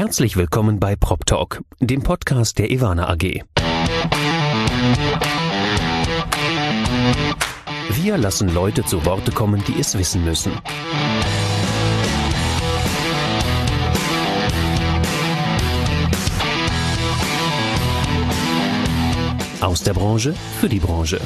Herzlich willkommen bei PropTalk, dem Podcast der Ewana AG. Wir lassen Leute zu Worte kommen, die es wissen müssen. Aus der Branche für die Branche.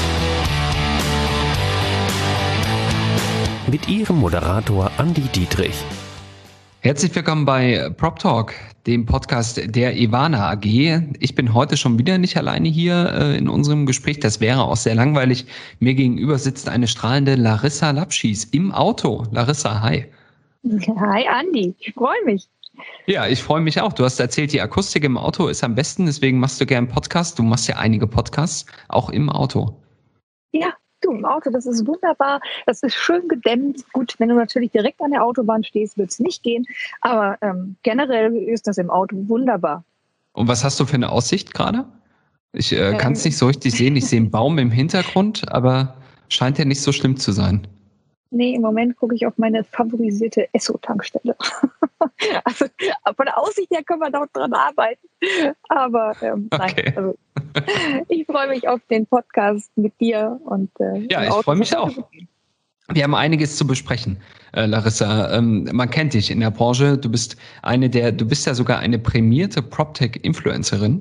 Mit Ihrem Moderator Andi Dietrich. Herzlich willkommen bei PropTalk, dem Podcast der Ewana AG. Ich bin heute schon wieder nicht alleine hier in unserem Gespräch. Das wäre auch sehr langweilig. Mir gegenüber sitzt eine strahlende Larissa Lapschis im Auto. Larissa, hi. Hi Andi, ich freue mich. Ja, ich freue mich auch. Du hast erzählt, die Akustik im Auto ist am besten, deswegen machst du gern Podcasts. Du machst ja einige Podcasts, auch im Auto. Ja, du im Auto, das ist wunderbar. Das ist schön gedämmt. Gut, wenn du natürlich direkt an der Autobahn stehst, wird es nicht gehen. Aber generell ist das im Auto wunderbar. Und was hast du für eine Aussicht gerade? Ich kann es nicht so richtig sehen. Ich sehe einen Baum im Hintergrund, aber scheint ja nicht so schlimm zu sein. Nee, im Moment gucke ich auf meine favorisierte Esso-Tankstelle. Also von der Aussicht her können wir dort dran arbeiten. Aber Okay. nein, also ich freue mich auf den Podcast mit dir. Und ja, ich freue mich auch. Wir haben einiges zu besprechen, Larissa. Man kennt dich in der Branche. Du bist ja sogar eine prämierte PropTech-Influencerin.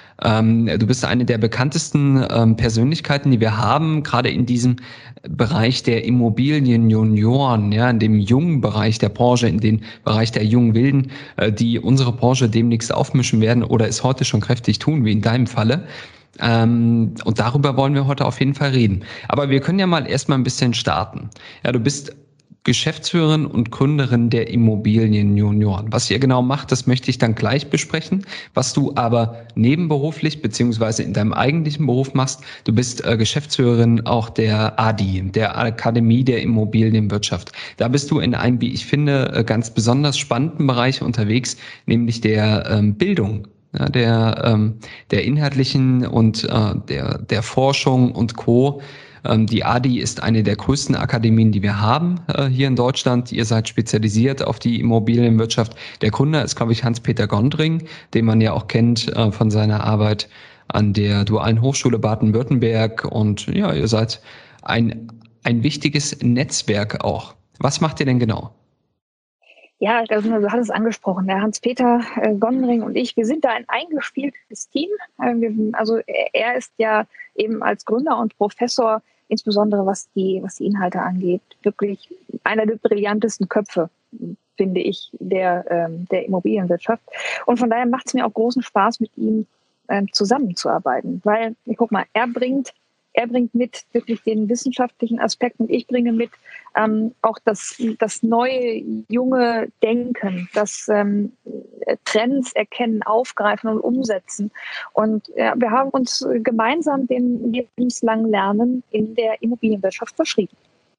Du bist eine der bekanntesten Persönlichkeiten, die wir haben, gerade in diesem Bereich der Immobilien-Junioren, ja, in dem jungen Bereich der Branche, in dem Bereich der jungen Wilden, die unsere Branche demnächst aufmischen werden oder es heute schon kräftig tun, wie in deinem Falle. Und darüber wollen wir heute auf jeden Fall reden. Aber wir können ja mal erstmal ein bisschen starten. Ja, du bist Geschäftsführerin und Gründerin der Immobilien Junioren. Was ihr genau macht, das möchte ich dann gleich besprechen. Was du aber nebenberuflich beziehungsweise in deinem eigentlichen Beruf machst, du bist Geschäftsführerin auch der ADI, der Akademie der Immobilienwirtschaft. Da bist du in einem, wie ich finde, ganz besonders spannenden Bereich unterwegs, nämlich der Bildung. Ja, der inhaltlichen und der Forschung und Co. Die ADI ist eine der größten Akademien, die wir haben hier in Deutschland. Ihr seid spezialisiert auf die Immobilienwirtschaft. Der Gründer ist, glaube ich, Hans-Peter Gondring, den man ja auch kennt von seiner Arbeit an der Dualen Hochschule Baden-Württemberg. Und ja, ihr seid ein wichtiges Netzwerk auch. Was macht ihr denn genau? Ja, also du hattest es angesprochen, der Hans-Peter Gondring und ich, wir sind da ein eingespieltes Team. Er ist ja eben als Gründer und Professor, insbesondere was die Inhalte angeht, wirklich einer der brillantesten Köpfe, finde ich, der Immobilienwirtschaft. Und von daher macht es mir auch großen Spaß, mit ihm zusammenzuarbeiten, weil, guck mal, er bringt mit wirklich den wissenschaftlichen Aspekt und ich bringe mit auch das neue, junge Denken, das Trends erkennen, aufgreifen und umsetzen. Und wir haben uns gemeinsam dem lebenslangen Lernen in der Immobilienwirtschaft verschrieben.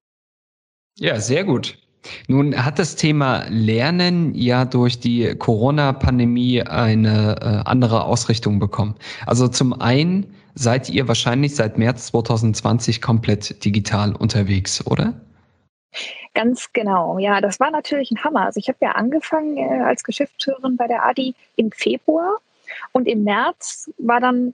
Ja, sehr gut. Nun hat das Thema Lernen ja durch die Corona-Pandemie eine andere Ausrichtung bekommen. Also zum einen seid ihr wahrscheinlich seit März 2020 komplett digital unterwegs, oder? Ganz genau, ja, das war natürlich ein Hammer. Also ich habe ja angefangen als Geschäftsführerin bei der ADI im Februar und im März war dann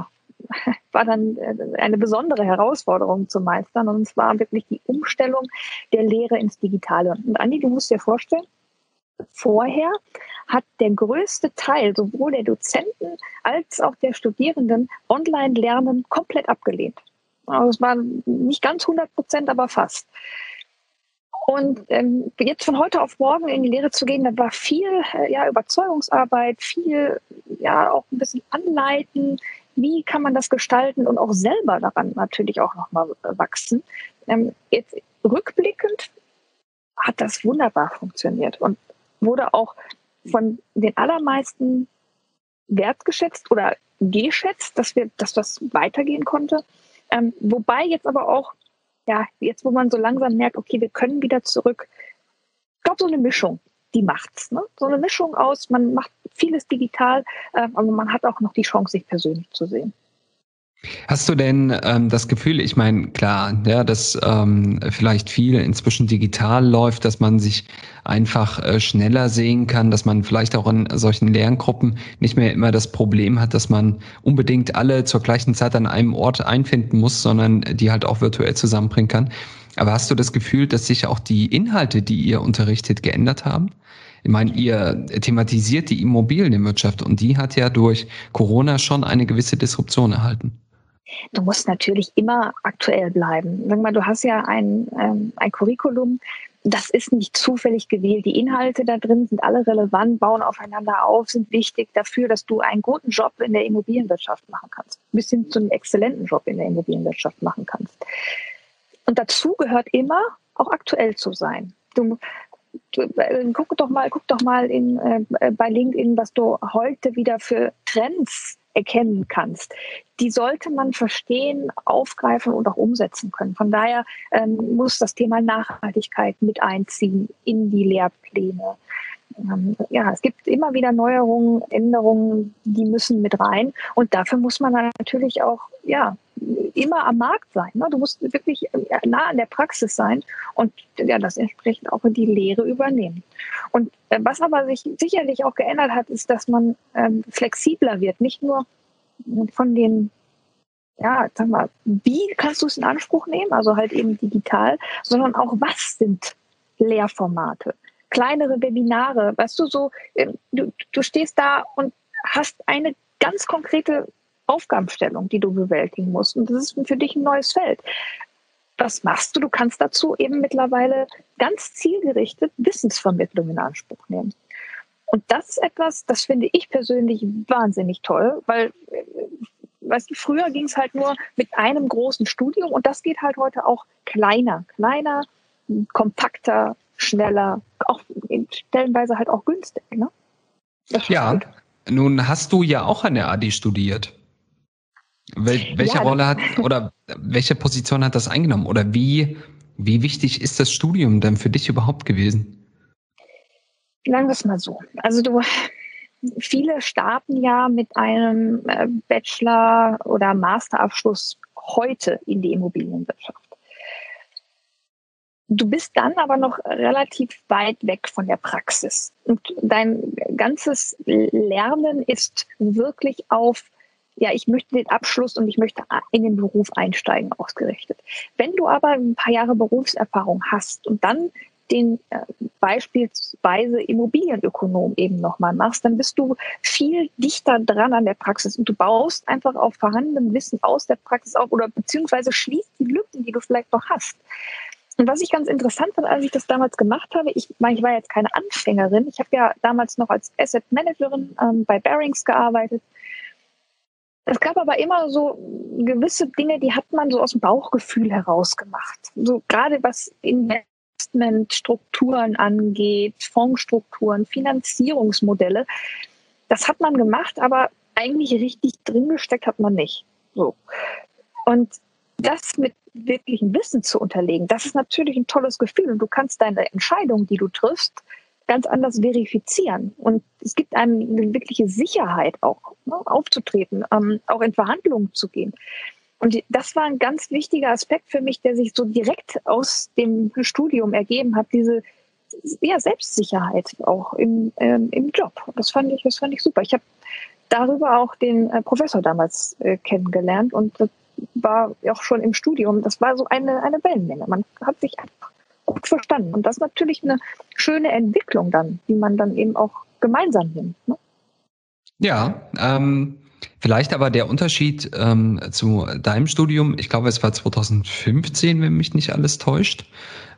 eine besondere Herausforderung zu meistern und zwar wirklich die Umstellung der Lehre ins Digitale. Und Andi, du musst dir vorstellen, vorher hat der größte Teil sowohl der Dozenten als auch der Studierenden Online-Lernen komplett abgelehnt. Also es waren nicht ganz 100%, aber fast. Und jetzt von heute auf morgen in die Lehre zu gehen, da war viel Überzeugungsarbeit, viel auch ein bisschen anleiten, wie kann man das gestalten und auch selber daran natürlich auch nochmal wachsen. Jetzt rückblickend hat das wunderbar funktioniert und wurde auch von den allermeisten wertgeschätzt oder geschätzt, dass das weitergehen konnte. Wobei jetzt aber auch, jetzt wo man so langsam merkt, okay, wir können wieder zurück. Ich glaube, so eine Mischung, die macht's. Ne? So eine Mischung aus, man macht vieles digital, aber man hat auch noch die Chance, sich persönlich zu sehen. Hast du denn das Gefühl, ich meine, klar, ja, dass vielleicht viel inzwischen digital läuft, dass man sich einfach schneller sehen kann, dass man vielleicht auch in solchen Lerngruppen nicht mehr immer das Problem hat, dass man unbedingt alle zur gleichen Zeit an einem Ort einfinden muss, sondern die halt auch virtuell zusammenbringen kann. Aber hast du das Gefühl, dass sich auch die Inhalte, die ihr unterrichtet, geändert haben? Ich meine, ihr thematisiert die Immobilienwirtschaft und die hat ja durch Corona schon eine gewisse Disruption erhalten. Du musst natürlich immer aktuell bleiben. Sag mal, du hast ja ein Curriculum, das ist nicht zufällig gewählt. Die Inhalte da drin sind alle relevant, bauen aufeinander auf, sind wichtig dafür, dass du einen guten Job in der Immobilienwirtschaft machen kannst. Bis hin zu einem exzellenten Job in der Immobilienwirtschaft machen kannst. Und dazu gehört immer, auch aktuell zu sein. Guck doch mal bei LinkedIn, was du heute wieder für Trends erkennen kannst. Die sollte man verstehen, aufgreifen und auch umsetzen können. Von daher muss das Thema Nachhaltigkeit mit einziehen in die Lehrpläne. Ja, es gibt immer wieder Neuerungen, Änderungen, die müssen mit rein. Und dafür muss man dann natürlich auch, ja, immer am Markt sein. Ne? Du musst wirklich nah an der Praxis sein und ja, das entsprechend auch in die Lehre übernehmen. Und was aber sich sicherlich auch geändert hat, ist, dass man flexibler wird. Nicht nur von den, ja, sag mal, wie kannst du es in Anspruch nehmen, also halt eben digital, sondern auch, was sind Lehrformate? Kleinere Webinare, weißt du, so, du stehst da und hast eine ganz konkrete Aufgabenstellung, die du bewältigen musst. Und das ist für dich ein neues Feld. Was machst du? Du kannst dazu eben mittlerweile ganz zielgerichtet Wissensvermittlung in Anspruch nehmen. Und das ist etwas, das finde ich persönlich wahnsinnig toll, weil, weißt du, früher ging es halt nur mit einem großen Studium und das geht halt heute auch kleiner, kompakter, schneller, auch stellenweise halt auch günstig. Ne? Ja, nun hast du ja auch an der AD studiert. Welche Rolle hat oder welche Position hat das eingenommen? Oder wie wichtig ist das Studium denn für dich überhaupt gewesen? Sagen wir es mal so. Also viele starten ja mit einem Bachelor- oder Masterabschluss heute in die Immobilienwirtschaft. Du bist dann aber noch relativ weit weg von der Praxis. Und dein ganzes Lernen ist wirklich auf, ja, ich möchte den Abschluss und ich möchte in den Beruf einsteigen, ausgerichtet. Wenn du aber ein paar Jahre Berufserfahrung hast und dann den beispielsweise Immobilienökonom eben nochmal machst, dann bist du viel dichter dran an der Praxis und du baust einfach auf vorhandenem Wissen aus der Praxis auf oder beziehungsweise schließt die Lücken, die du vielleicht noch hast. Und was ich ganz interessant fand, als ich das damals gemacht habe, ich war jetzt keine Anfängerin. Ich habe ja damals noch als Asset Managerin bei Barings gearbeitet. Es gab aber immer so gewisse Dinge, die hat man so aus dem Bauchgefühl heraus gemacht. So gerade was Investmentstrukturen angeht, Fondsstrukturen, Finanzierungsmodelle. Das hat man gemacht, aber eigentlich richtig drin gesteckt hat man nicht. So. Und das mit wirklichem Wissen zu unterlegen, das ist natürlich ein tolles Gefühl und du kannst deine Entscheidungen, die du triffst, ganz anders verifizieren. Und es gibt einem eine wirkliche Sicherheit auch, ne, aufzutreten, auch in Verhandlungen zu gehen. Und das war ein ganz wichtiger Aspekt für mich, der sich so direkt aus dem Studium ergeben hat, diese Selbstsicherheit auch im Job. Das fand ich super. Ich habe darüber auch den Professor damals kennengelernt und das war auch schon im Studium, das war so eine Wellenlänge. Man hat sich einfach gut verstanden. Und das ist natürlich eine schöne Entwicklung dann, die man dann eben auch gemeinsam nimmt. Ne? Ja, vielleicht aber der Unterschied zu deinem Studium, ich glaube, es war 2015, wenn mich nicht alles täuscht.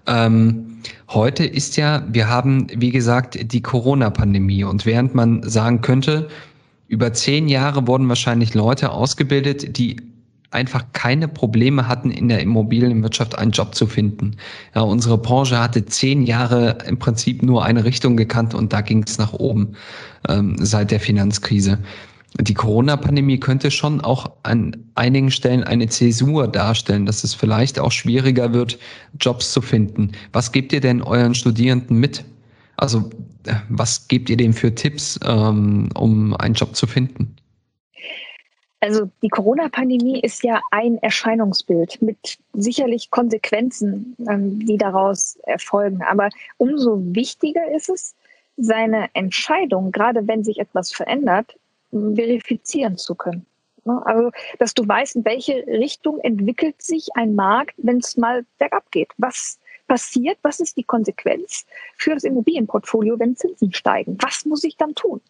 Heute ist ja, wir haben, wie gesagt, die Corona-Pandemie. Und während man sagen könnte, über 10 Jahre wurden wahrscheinlich Leute ausgebildet, die einfach keine Probleme hatten, in der Immobilienwirtschaft einen Job zu finden. Ja, unsere Branche hatte 10 Jahre im Prinzip nur eine Richtung gekannt und da ging es nach oben seit der Finanzkrise. Die Corona-Pandemie könnte schon auch an einigen Stellen eine Zäsur darstellen, dass es vielleicht auch schwieriger wird, Jobs zu finden. Was gebt ihr denn euren Studierenden mit? Also was gebt ihr denen für Tipps, um einen Job zu finden? Also die Corona-Pandemie ist ja ein Erscheinungsbild mit sicherlich Konsequenzen, die daraus erfolgen. Aber umso wichtiger ist es, seine Entscheidung, gerade wenn sich etwas verändert, verifizieren zu können. Also, dass du weißt, in welche Richtung entwickelt sich ein Markt, wenn es mal bergab geht. Was passiert? Was ist die Konsequenz für das Immobilienportfolio, wenn Zinsen steigen? Was muss ich dann tun?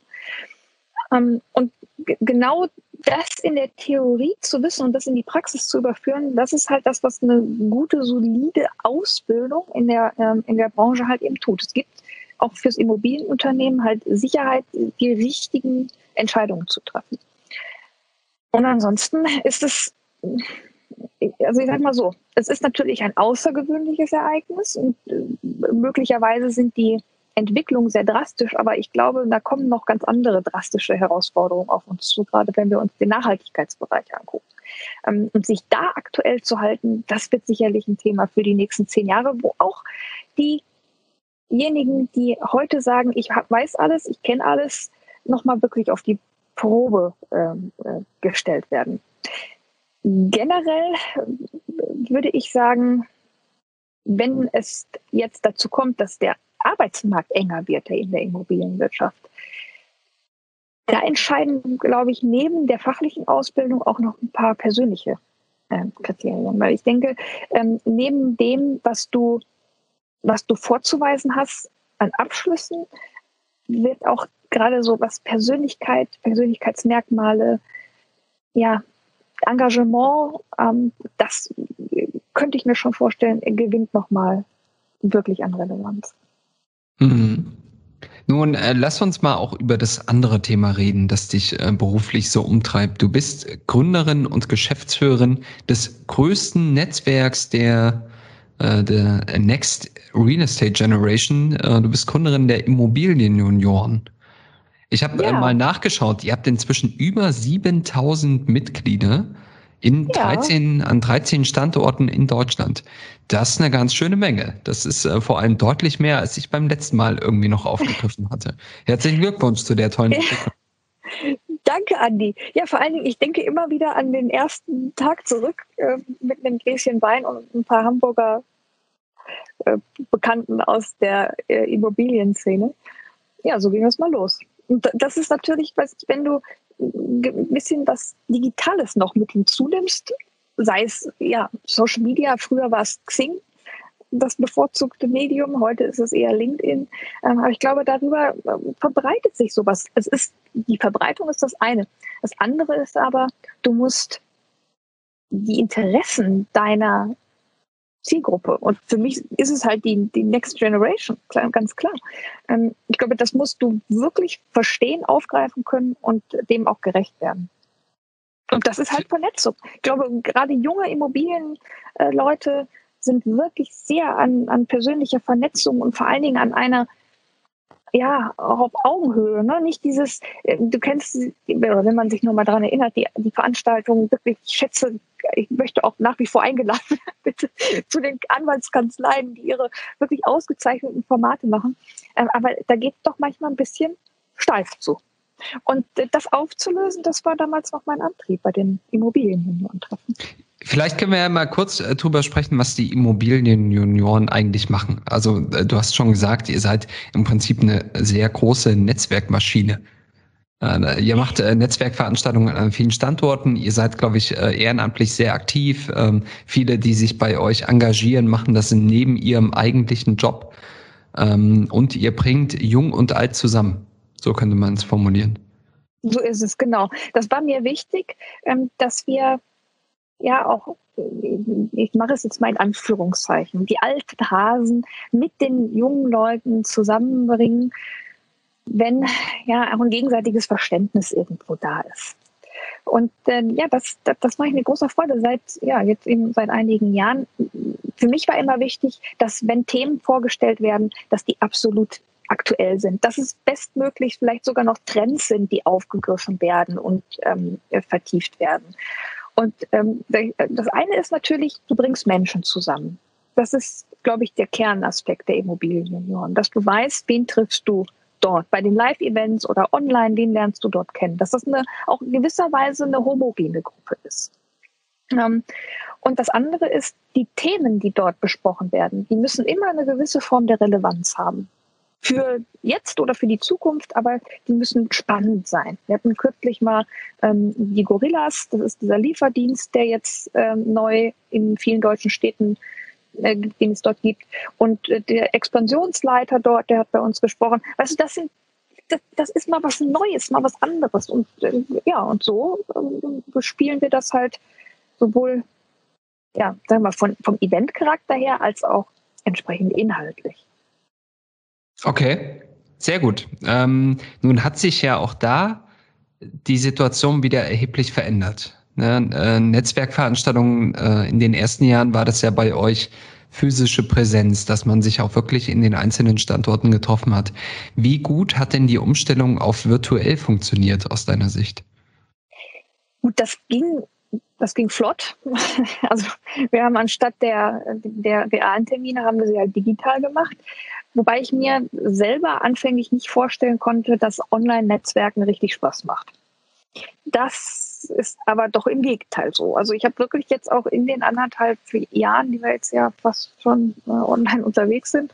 Und genau das in der Theorie zu wissen und das in die Praxis zu überführen, das ist halt das, was eine gute, solide Ausbildung in der Branche halt eben tut. Es gibt auch fürs Immobilienunternehmen halt Sicherheit, die richtigen Entscheidungen zu treffen. Und ansonsten ist es, also ich sag mal so, es ist natürlich ein außergewöhnliches Ereignis und möglicherweise sind die Entwicklung sehr drastisch, aber ich glaube, da kommen noch ganz andere drastische Herausforderungen auf uns zu, gerade wenn wir uns den Nachhaltigkeitsbereich angucken. Und sich da aktuell zu halten, das wird sicherlich ein Thema für die nächsten 10 Jahre, wo auch diejenigen, die heute sagen, ich weiß alles, ich kenne alles, nochmal wirklich auf die Probe gestellt werden. Generell würde ich sagen, wenn es jetzt dazu kommt, dass der Arbeitsmarkt enger wird in der Immobilienwirtschaft, da entscheiden, glaube ich, neben der fachlichen Ausbildung auch noch ein paar persönliche Kriterien. Weil ich denke, neben dem, was du vorzuweisen hast an Abschlüssen, wird auch gerade so was Persönlichkeitsmerkmale, ja, Engagement, das könnte ich mir schon vorstellen, gewinnt nochmal wirklich an Relevanz. Mhm. Nun, lass uns mal auch über das andere Thema reden, das dich beruflich so umtreibt. Du bist Gründerin und Geschäftsführerin des größten Netzwerks der Next Real Estate Generation. Du bist Gründerin der Immobilienjunioren. Ich habe mal nachgeschaut, ihr habt inzwischen über 7.000 Mitglieder an 13 Standorten in Deutschland. Das ist eine ganz schöne Menge. Das ist vor allem deutlich mehr, als ich beim letzten Mal irgendwie noch aufgegriffen hatte. Herzlichen Glückwunsch zu der tollen Entwicklung. Danke, Andi. Ja, vor allen Dingen, ich denke immer wieder an den ersten Tag zurück mit einem Gläschen Wein und ein paar Hamburger Bekannten aus der Immobilienszene. Ja, so ging es mal los. Und das ist natürlich, wenn du ein bisschen was Digitales noch mit hinzunimmst, sei es Social Media, früher war es Xing, das bevorzugte Medium, heute ist es eher LinkedIn. Aber ich glaube, darüber verbreitet sich sowas. Die Verbreitung ist das eine. Das andere ist aber, du musst die Interessen deiner Zielgruppe. Und für mich ist es halt die Next Generation, ganz klar. Ich glaube, das musst du wirklich verstehen, aufgreifen können und dem auch gerecht werden. Und das ist halt Vernetzung. Ich glaube, gerade junge Immobilienleute sind wirklich sehr an persönlicher Vernetzung und vor allen Dingen an einer, auch auf Augenhöhe, ne? Nicht dieses, du kennst, wenn man sich nur mal daran erinnert, die Veranstaltungen, wirklich, ich möchte auch nach wie vor eingeladen werden, bitte, zu den Anwaltskanzleien, die ihre wirklich ausgezeichneten Formate machen. Aber da geht es doch manchmal ein bisschen steif zu. Und das aufzulösen, das war damals noch mein Antrieb bei den Immobilienjunioren-Treffen. Vielleicht können wir ja mal kurz drüber sprechen, was die Immobilienjunioren eigentlich machen. Also du hast schon gesagt, ihr seid im Prinzip eine sehr große Netzwerkmaschine. Ihr macht Netzwerkveranstaltungen an vielen Standorten. Ihr seid, glaube ich, ehrenamtlich sehr aktiv. Viele, die sich bei euch engagieren, machen das neben ihrem eigentlichen Job. Und ihr bringt Jung und Alt zusammen. So könnte man es formulieren. So ist es, genau. Das war mir wichtig, dass wir auch, ich mache es jetzt mal in Anführungszeichen, die alten Hasen mit den jungen Leuten zusammenbringen, wenn auch ein gegenseitiges Verständnis irgendwo da ist. Und das mache ich mit großer Freude seit einigen Jahren. Für mich war immer wichtig, dass wenn Themen vorgestellt werden, dass die absolut aktuell sind, dass es bestmöglich vielleicht sogar noch Trends sind, die aufgegriffen werden und vertieft werden. Und das eine ist natürlich, du bringst Menschen zusammen. Das ist, glaube ich, der Kernaspekt der Immobilienjunioren, dass du weißt, wen triffst du dort. Bei den Live-Events oder online, den lernst du dort kennen. Dass das auch in gewisser Weise eine homogene Gruppe ist. Und das andere ist, die Themen, die dort besprochen werden, die müssen immer eine gewisse Form der Relevanz haben. Für jetzt oder für die Zukunft, aber die müssen spannend sein. Wir hatten kürzlich mal die Gorillas, das ist dieser Lieferdienst, der jetzt neu in vielen deutschen Städten, den es dort gibt. Und der Expansionsleiter dort, der hat bei uns gesprochen. Weißt du, das ist mal was Neues, mal was anderes. Und und so bespielen wir das halt sowohl, sagen wir, vom Eventcharakter her, als auch entsprechend inhaltlich. Okay, sehr gut. Nun hat sich ja auch da die Situation wieder erheblich verändert. Ne? Netzwerkveranstaltungen, in den ersten Jahren war das ja bei euch physische Präsenz, dass man sich auch wirklich in den einzelnen Standorten getroffen hat. Wie gut hat denn die Umstellung auf virtuell funktioniert aus deiner Sicht? Gut, das ging flott. Also wir haben anstatt der realen Termine, haben wir sie halt digital gemacht. Wobei ich mir selber anfänglich nicht vorstellen konnte, dass Online-Netzwerken richtig Spaß macht. Das ist aber doch im Gegenteil so. Also ich habe wirklich jetzt auch in den 1,5 Jahren, die wir jetzt ja fast schon online unterwegs sind,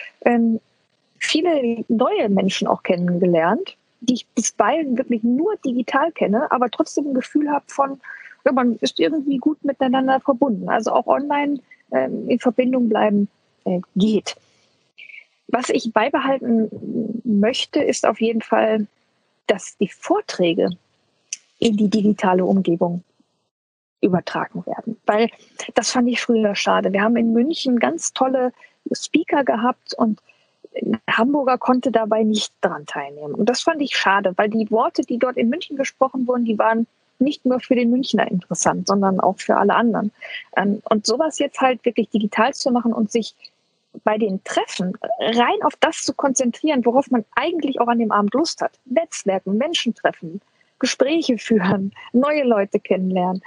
viele neue Menschen auch kennengelernt, die ich bisweilen wirklich nur digital kenne, aber trotzdem ein Gefühl habe von, man ist irgendwie gut miteinander verbunden. Also auch online in Verbindung bleiben geht. Was ich beibehalten möchte, ist auf jeden Fall, dass die Vorträge in die digitale Umgebung übertragen werden. Weil das fand ich früher schade. Wir haben in München ganz tolle Speaker gehabt und ein Hamburger konnte dabei nicht daran teilnehmen. Und das fand ich schade, weil die Worte, die dort in München gesprochen wurden, die waren nicht nur für den Münchner interessant, sondern auch für alle anderen. Und sowas jetzt halt wirklich digital zu machen und sich bei den Treffen rein auf das zu konzentrieren, worauf man eigentlich auch an dem Abend Lust hat. Netzwerken, Menschen treffen, Gespräche führen, neue Leute kennenlernen.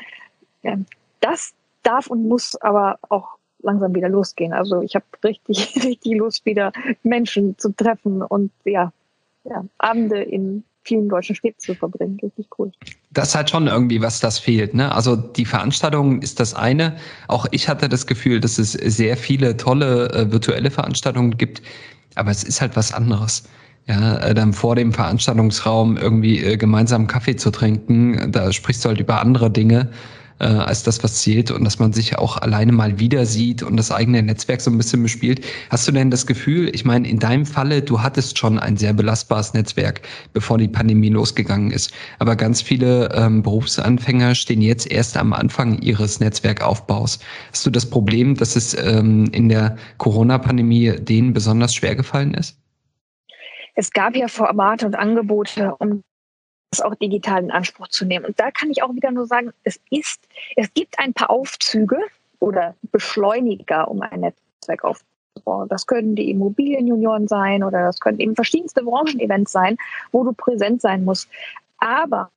Das darf und muss aber auch langsam wieder losgehen. Also ich habe richtig, richtig Lust, wieder Menschen zu treffen und Abende in vielen deutschen Städten zu verbringen. Richtig cool. Das ist halt schon irgendwie, was das fehlt, ne? Also die Veranstaltung ist das eine. Auch ich hatte das Gefühl, dass es sehr viele tolle virtuelle Veranstaltungen gibt, aber es ist halt was anderes. Ja, dann vor dem Veranstaltungsraum irgendwie gemeinsam Kaffee zu trinken, da sprichst du halt über andere Dinge als das, was zählt, und dass man sich auch alleine mal wieder sieht und das eigene Netzwerk so ein bisschen bespielt. Hast du denn das Gefühl, ich meine, in deinem Falle, du hattest schon ein sehr belastbares Netzwerk, bevor die Pandemie losgegangen ist, aber ganz viele Berufsanfänger stehen jetzt erst am Anfang ihres Netzwerkaufbaus. Hast du das Problem, dass es in der Corona-Pandemie denen besonders schwer gefallen ist? Es gab ja Formate und Angebote, um das auch digital in Anspruch zu nehmen. Und da kann ich auch wieder nur sagen, es gibt ein paar Aufzüge oder Beschleuniger, um ein Netzwerk aufzubauen. Das können die Immobilienjunioren sein oder das können eben verschiedenste Branchenevents sein, wo du präsent sein musst. Aber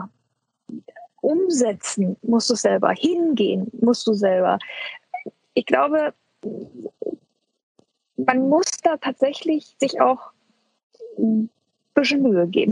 umsetzen musst du selber, hingehen musst du selber. Ich glaube, man muss da tatsächlich sich auch ein bisschen Mühe geben.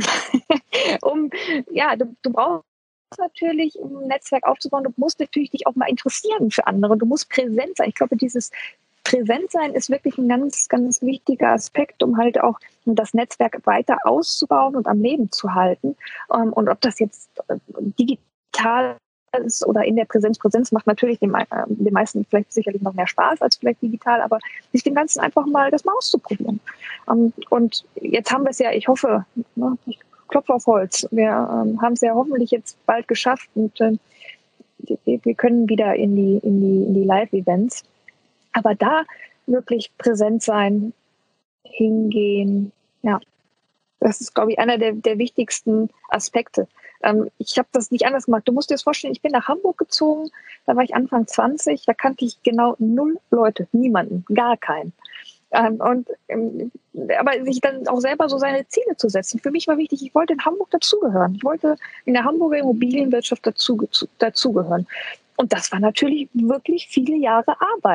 Du brauchst natürlich, um ein Netzwerk aufzubauen, du musst natürlich dich auch mal interessieren für andere. Du musst präsent sein. Ich glaube, dieses Präsentsein ist wirklich ein ganz, ganz wichtiger Aspekt, um halt auch das Netzwerk weiter auszubauen und am Leben zu halten. Und ob das jetzt digital ist oder in der Präsenz macht natürlich den meisten vielleicht sicherlich noch mehr Spaß als vielleicht digital, aber sich dem Ganzen einfach mal das mal auszuprobieren. Und jetzt haben wir es ja, ich hoffe, ich klopfe auf Holz, wir haben es ja hoffentlich jetzt bald geschafft und wir können wieder in die Live-Events. Aber da wirklich präsent sein, hingehen, ja, das ist, glaube ich, einer der wichtigsten Aspekte. Ich habe das nicht anders gemacht. Du musst dir das vorstellen, ich bin nach Hamburg gezogen, da war ich Anfang 20, da kannte ich genau 0 Leute, niemanden, gar keinen. Aber sich dann auch selber so seine Ziele zu setzen. Für mich war wichtig, ich wollte in Hamburg dazugehören. Ich wollte in der Hamburger Immobilienwirtschaft dazugehören. Und das war natürlich wirklich viele Jahre Arbeit.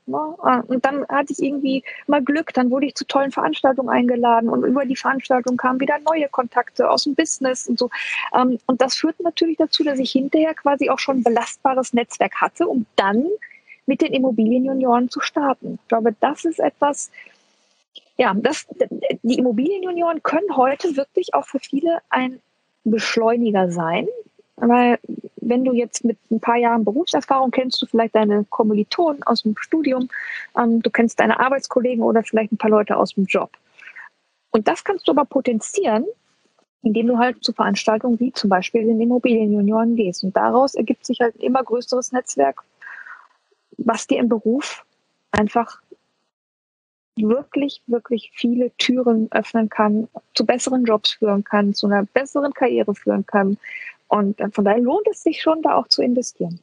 Ne? Und dann hatte ich irgendwie mal Glück, dann wurde ich zu tollen Veranstaltungen eingeladen und über die Veranstaltung kamen wieder neue Kontakte aus dem Business und so. Und das führt natürlich dazu, dass ich hinterher quasi auch schon ein belastbares Netzwerk hatte, um dann mit den Immobilienjunioren zu starten. Ich glaube, das ist etwas, ja, die Immobilienjunioren können heute wirklich auch für viele ein Beschleuniger sein, weil wenn du jetzt mit ein paar Jahren Berufserfahrung kennst du vielleicht deine Kommilitonen aus dem Studium, du kennst deine Arbeitskollegen oder vielleicht ein paar Leute aus dem Job. Und das kannst du aber potenzieren, indem du halt zu Veranstaltungen wie zum Beispiel den Immobilienjunioren gehst. Und daraus ergibt sich halt ein immer größeres Netzwerk, was dir im Beruf einfach wirklich, wirklich viele Türen öffnen kann, zu besseren Jobs führen kann, zu einer besseren Karriere führen kann. Und von daher lohnt es sich schon, da auch zu investieren.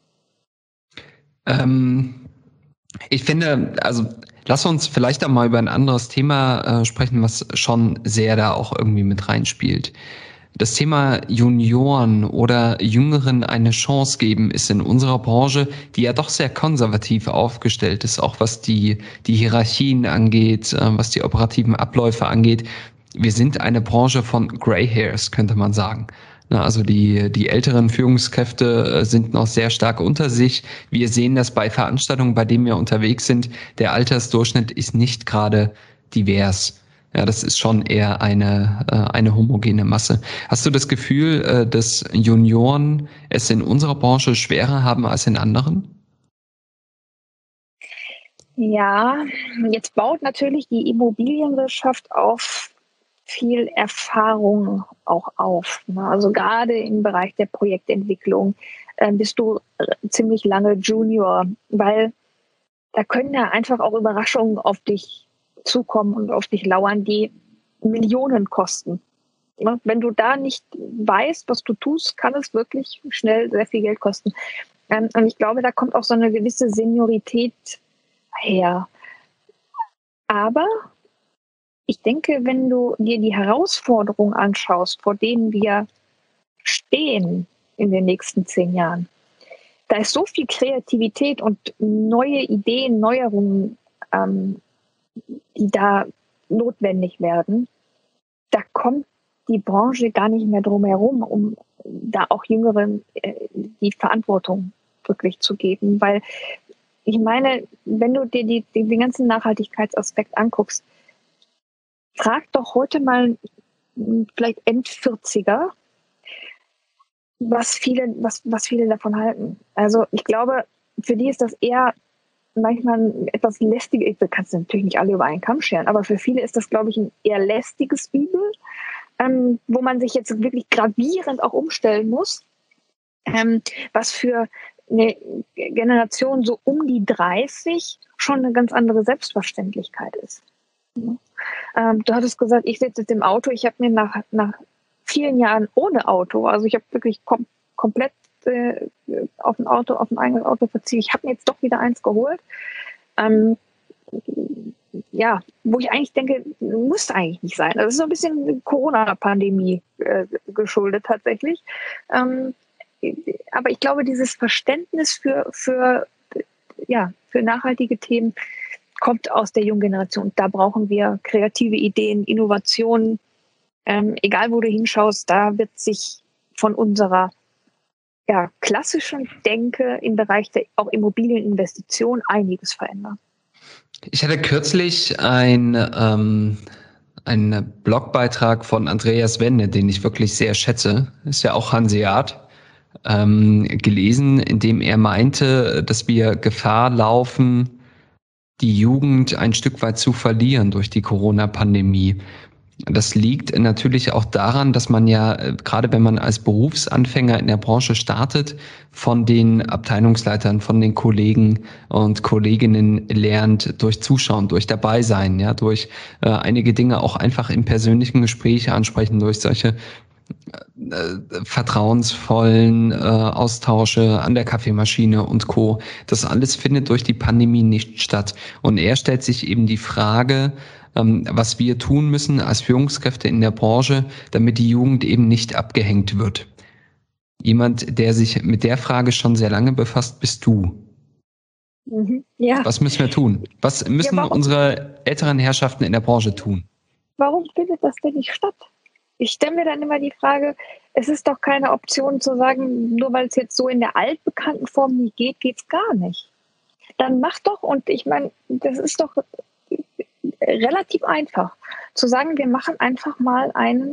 Ich finde, also lass uns vielleicht auch mal über ein anderes Thema sprechen, was schon sehr da auch irgendwie mit reinspielt. Das Thema Junioren oder Jüngeren eine Chance geben ist in unserer Branche, die ja doch sehr konservativ aufgestellt ist, auch was die Hierarchien angeht, was die operativen Abläufe angeht. Wir sind eine Branche von Grey Hairs, könnte man sagen. Also die älteren Führungskräfte sind noch sehr stark unter sich. Wir sehen das bei Veranstaltungen, bei denen wir unterwegs sind. Der Altersdurchschnitt ist nicht gerade divers. Ja, das ist schon eher eine homogene Masse. Hast du das Gefühl, dass Junioren es in unserer Branche schwerer haben als in anderen? Ja, jetzt baut natürlich die Immobilienwirtschaft auf viel Erfahrung auch auf. Also gerade im Bereich der Projektentwicklung bist du ziemlich lange Junior, weil da können ja einfach auch Überraschungen auf dich zukommen und auf dich lauern, die Millionen kosten. Wenn du da nicht weißt, was du tust, kann es wirklich schnell sehr viel Geld kosten. Und ich glaube, da kommt auch so eine gewisse Seniorität her. Aber ich denke, wenn du dir die Herausforderungen anschaust, vor denen wir stehen in den nächsten 10 Jahren, da ist so viel Kreativität und neue Ideen, Neuerungen, die da notwendig werden. Da kommt die Branche gar nicht mehr drum herum, um da auch Jüngeren die Verantwortung wirklich zu geben. Weil ich meine, wenn du dir den ganzen Nachhaltigkeitsaspekt anguckst, frag doch heute mal vielleicht End-40er, was viele davon halten. Also ich glaube, für die ist das eher manchmal etwas lästiges. Du kannst natürlich nicht alle über einen Kamm scheren, aber für viele ist das, glaube ich, ein eher lästiges Übel, wo man sich jetzt wirklich gravierend auch umstellen muss, was für eine Generation so um die 30 schon eine ganz andere Selbstverständlichkeit ist. Du hattest gesagt, ich sitze jetzt im Auto. Ich habe mir nach vielen Jahren ohne Auto, also ich habe wirklich komplett auf ein eigenes Auto verzichtet. Ich habe mir jetzt doch wieder eins geholt. Ja, wo ich eigentlich denke, muss eigentlich nicht sein. Das ist so ein bisschen Corona-Pandemie geschuldet tatsächlich. Aber ich glaube, dieses Verständnis für nachhaltige Themen kommt aus der jungen Generation. Da brauchen wir kreative Ideen, Innovationen. Egal, wo du hinschaust, da wird sich von unserer klassischen Denke im Bereich der auch Immobilieninvestition einiges verändern. Ich hatte kürzlich einen Blogbeitrag von Andreas Wende, den ich wirklich sehr schätze, ist ja auch Hanseat, gelesen, in dem er meinte, dass wir Gefahr laufen, die Jugend ein Stück weit zu verlieren durch die Corona-Pandemie. Das liegt natürlich auch daran, dass man ja, gerade wenn man als Berufsanfänger in der Branche startet, von den Abteilungsleitern, von den Kollegen und Kolleginnen lernt durch Zuschauen, durch Dabeisein, ja, durch einige Dinge auch einfach im persönlichen Gespräch ansprechen, durch solche vertrauensvollen Austausche an der Kaffeemaschine und Co. Das alles findet durch die Pandemie nicht statt. Und er stellt sich eben die Frage, was wir tun müssen als Führungskräfte in der Branche, damit die Jugend eben nicht abgehängt wird. Jemand, der sich mit der Frage schon sehr lange befasst, bist du. Ja. Was müssen wir tun? Was müssen unsere älteren Herrschaften in der Branche tun? Warum findet das denn nicht statt? Ich stelle mir dann immer die Frage, es ist doch keine Option zu sagen, nur weil es jetzt so in der altbekannten Form nicht geht, geht es gar nicht. Dann mach doch, und ich meine, das ist doch relativ einfach, zu sagen, wir machen einfach mal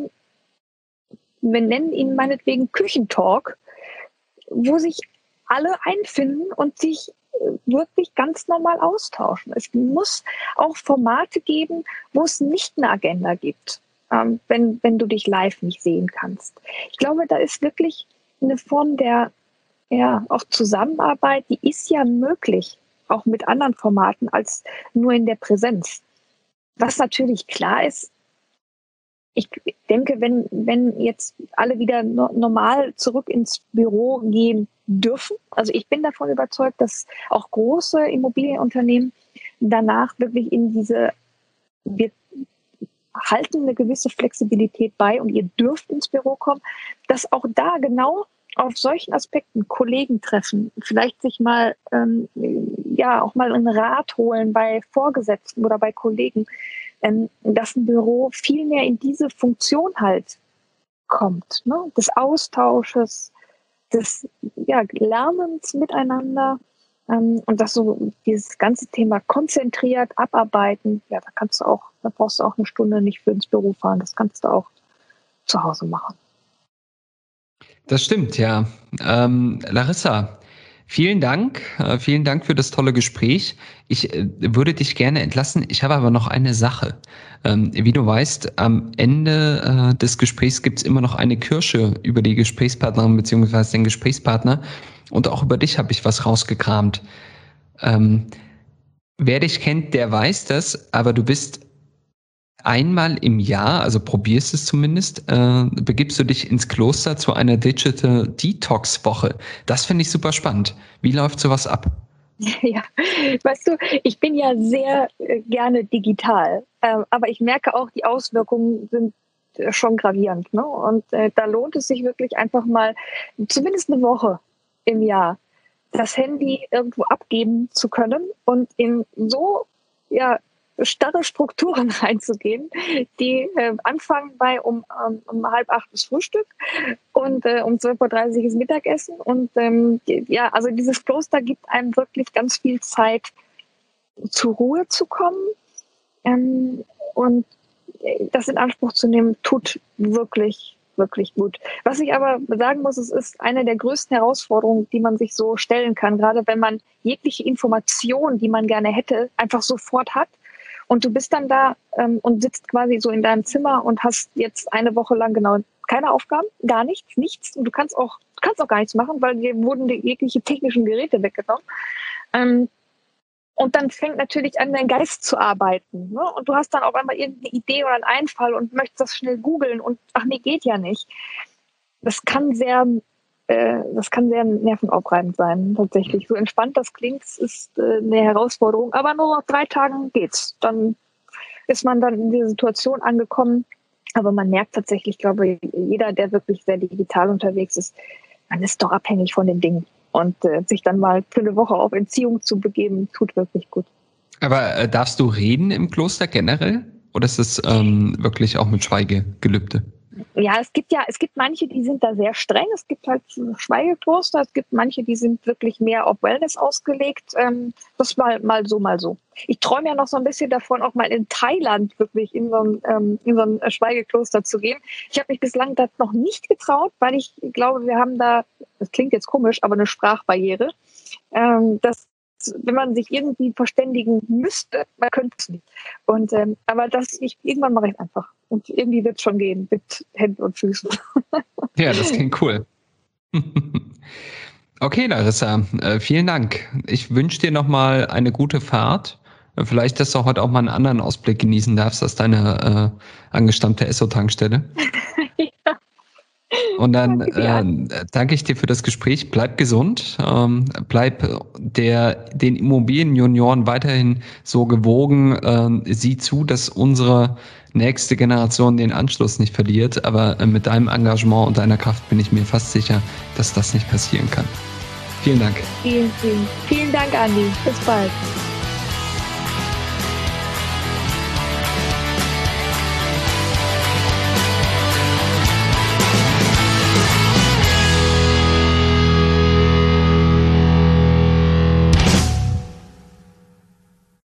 wir nennen ihn meinetwegen Küchentalk, wo sich alle einfinden und sich wirklich ganz normal austauschen. Es muss auch Formate geben, wo es nicht eine Agenda gibt, wenn du dich live nicht sehen kannst. Ich glaube, da ist wirklich eine Form der auch Zusammenarbeit, die ist ja möglich, auch mit anderen Formaten als nur in der Präsenz. Was natürlich klar ist, ich denke, wenn jetzt alle wieder normal zurück ins Büro gehen dürfen, also ich bin davon überzeugt, dass auch große Immobilienunternehmen danach wirklich wir halten eine gewisse Flexibilität bei und ihr dürft ins Büro kommen, dass auch da genau auf solchen Aspekten Kollegen treffen, vielleicht sich mal auch mal einen Rat holen bei Vorgesetzten oder bei Kollegen, dass ein Büro viel mehr in diese Funktion halt kommt, ne? Des Austausches, des Lernens miteinander, und dass so dieses ganze Thema konzentriert abarbeiten, da brauchst du auch eine Stunde nicht für ins Büro fahren, das kannst du auch zu Hause machen. Das stimmt, ja. Larissa, vielen Dank für das tolle Gespräch. Ich würde dich gerne entlassen. Ich habe aber noch eine Sache. Wie du weißt, am Ende des Gesprächs gibt es immer noch eine Kirsche über die Gesprächspartnerin bzw. den Gesprächspartner. Und auch über dich habe ich was rausgekramt. Wer dich kennt, der weiß das, aber du bist einmal im Jahr, also probierst es zumindest, begibst du dich ins Kloster zu einer Digital Detox Woche. Das finde ich super spannend. Wie läuft sowas ab? Ja, weißt du, ich bin ja sehr gerne digital, aber ich merke auch, die Auswirkungen sind schon gravierend, ne? Und da lohnt es sich wirklich einfach mal zumindest eine Woche im Jahr das Handy irgendwo abgeben zu können und in so starre Strukturen reinzugehen, die anfangen bei um 7:30 das Frühstück und um 12:30 ist Mittagessen. Und also dieses Kloster gibt einem wirklich ganz viel Zeit, zur Ruhe zu kommen. Und das in Anspruch zu nehmen, tut wirklich, wirklich gut. Was ich aber sagen muss, es ist eine der größten Herausforderungen, die man sich so stellen kann, gerade wenn man jegliche Information, die man gerne hätte, einfach sofort hat. Und du bist dann da und sitzt quasi so in deinem Zimmer und hast jetzt eine Woche lang genau keine Aufgaben, gar nichts. Und du kannst auch gar nichts machen, weil dir wurden jegliche technischen Geräte weggenommen. Und dann fängt natürlich an, dein Geist zu arbeiten. Ne? Und du hast dann auf einmal irgendeine Idee oder einen Einfall und möchtest das schnell googeln und ach nee, geht ja nicht. Das kann sehr nervenaufreibend sein, tatsächlich. So entspannt das klingt, ist eine Herausforderung. Aber nur nach 3 Tagen geht's. Dann ist man dann in dieser Situation angekommen. Aber man merkt tatsächlich, glaube ich, jeder, der wirklich sehr digital unterwegs ist, man ist doch abhängig von den Dingen. Und sich dann mal für eine Woche auf Entziehung zu begeben, tut wirklich gut. Aber darfst du reden im Kloster generell? Oder ist es wirklich auch mit Schweigegelübde? Ja, es gibt manche, die sind da sehr streng. Es gibt halt Schweigekloster. Es gibt manche, die sind wirklich mehr auf Wellness ausgelegt. Das mal so. Ich träume ja noch so ein bisschen davon, auch mal in Thailand wirklich in so ein Schweigekloster zu gehen. Ich habe mich bislang das noch nicht getraut, weil ich glaube, wir haben da, das klingt jetzt komisch, aber eine Sprachbarriere. Wenn man sich irgendwie verständigen müsste, man könnte es nicht. Und aber irgendwann mache ich es einfach. Und irgendwie wird es schon gehen mit Händen und Füßen. Ja, das klingt cool. Okay, Larissa, vielen Dank. Ich wünsche dir nochmal eine gute Fahrt. Vielleicht, dass du heute auch mal einen anderen Ausblick genießen darfst als deine angestammte Esso-Tankstelle. Ja. Und dann danke ich dir für das Gespräch. Bleib gesund, bleib den Immobilienjunioren weiterhin so gewogen. Sieh zu, dass unsere nächste Generation den Anschluss nicht verliert. Aber mit deinem Engagement und deiner Kraft bin ich mir fast sicher, dass das nicht passieren kann. Vielen Dank. Vielen Dank, Andi. Bis bald.